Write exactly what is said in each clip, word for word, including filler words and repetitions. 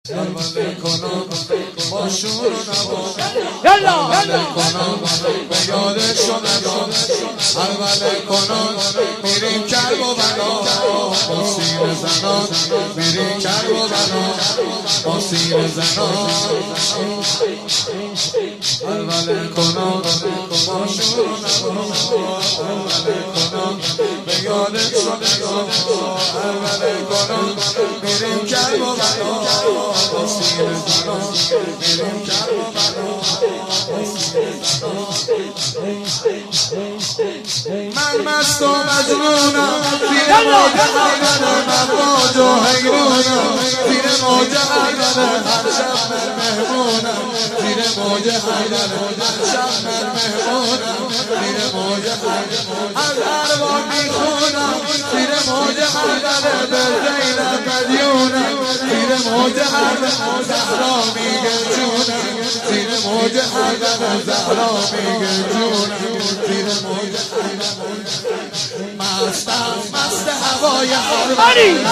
حمله کنم با شور و نوا حمله کنم به یادشون ندام حمله کنم میریم کرب و بنا با سیر زنان میریم کرب و بنا با سیر زنان حمله کنم با شور و نوا حمله کنم به یادشون ندام حمله کنم میریم کرب و بنا با سیر زنان میریم کرب و بنا من مست و مجنونم زیر موج حیرانم مواج و حیرونم زیر موج حیرانم هر شب من مهمونم زیر موج حیرانم هر شب من مهمونم زیر موج حیرانم از اروا میخونم زیر موج حیرانم به زینب مدیونم زیر موج حیرانم زهرا میگه جونم زیر موج حیرانم زهرا میگه جونم زیر موج حیرانم مستم مست هوای حرمه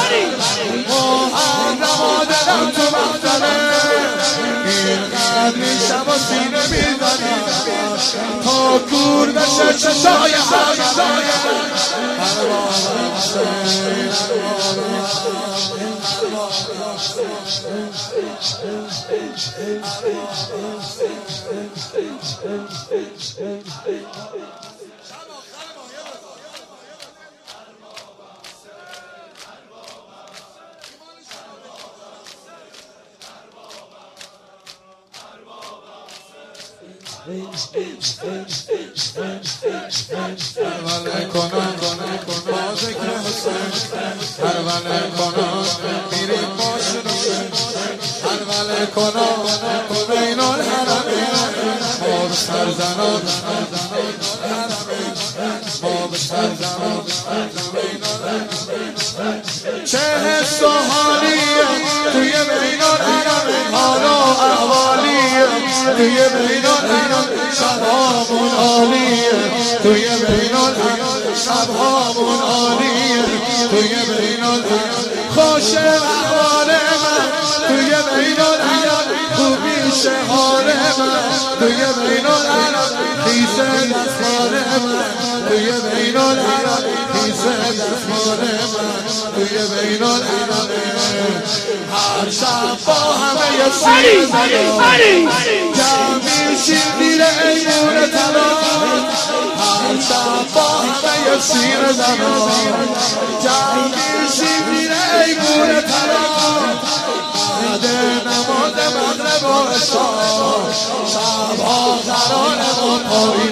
محرم و دلم تو مختمه این قدری شب و سینه میزنم تا کور بشه چشای حرمه حمله کنم با ذکر حسین حمله کنم میریم با شروع حمله کنم بین الحرمین ما به سرزنان ما به سرزنان چه حس و حالیه توی بین الحرمین حال و احوالیه توی بین الحرمین شبامون عالیه توی بین الحرمین شبامون عالیه توی بین الحرمین خوش احوال من توی بین الحرمین خوبی شهار من توی بین الحرمین خیزه دستمال من توی بین الحرمین خیزه دستمال من توی بین الحرمین هر شب با همه سیر زدان جمع میشیم دیر ایمون تلان هر شب با همه سیر زدان جمع میشیم دیر ایمون تلان بعده نماز مغرب و عشا شبها ترانمون پایین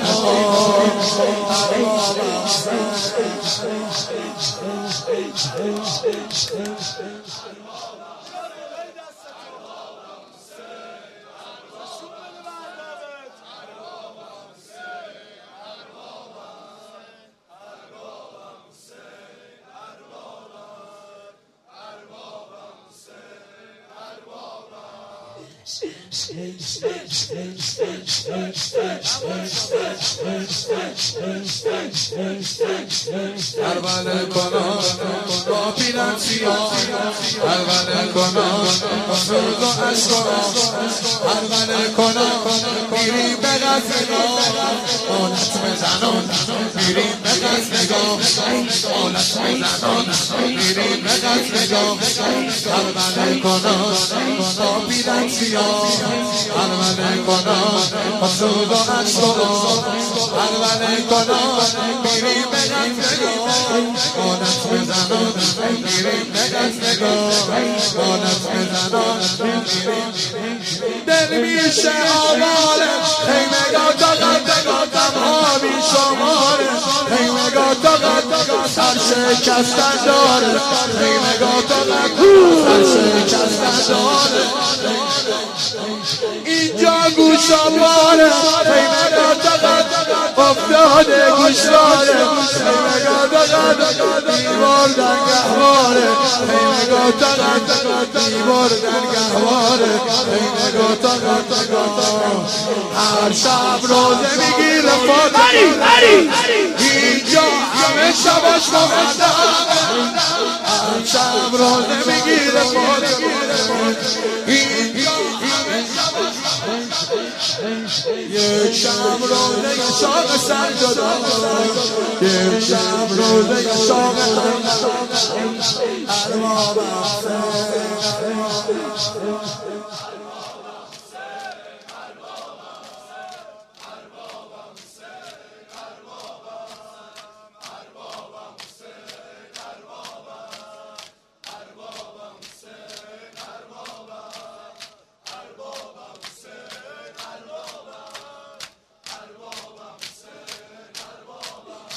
حمله کنم با پیرن سیاه حمله کنم سوز و عشقم حمله کنم میریم به قصد نگاه آلت بزنان میریم به قصد نگاه آلت بزنان میریم به قصد نگاه حمله کنم با پیرن سیاه حمله کنم با سوز و عشقم حمله کنم میریم به قصد نگاه آلت بزنان میریم به قصد نگاه آلت بزنان دل میشه آواره خیمگاه تا قدگاه تمها بی شماره خیمگاه تا قدگاه سر شکستن داره خیمگاه تا قدگاه سر شکستن داره اینجا گوشا باره خیمگاه تا قدگاه افتاد داده گوش داده نگاه دقت دیوار در گهواره نگاه دقت دیوار در گهواره نگاه دقت هر شب روزه میگیره فاطمه اینجا همه شباش مقدم هر شب روزه میگیره فاطمه اینجا همه شباش یک شب روزه شاق سر جدا یک شب روزه شاق ارباب